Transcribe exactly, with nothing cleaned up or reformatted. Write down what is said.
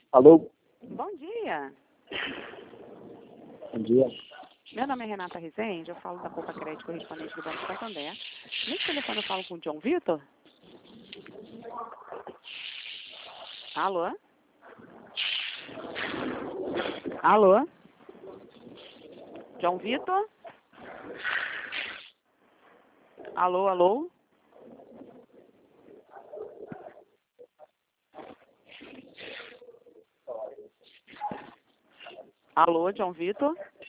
Alô? Bom dia. Bom dia. Meu nome é Renata Rezende, eu falo da Poupa Crédito correspondente do Banco Santander. Nesse telefone eu falo com o João Vitor? Alô? Alô? João Vitor? Alô, alô? Alô, João Vitor?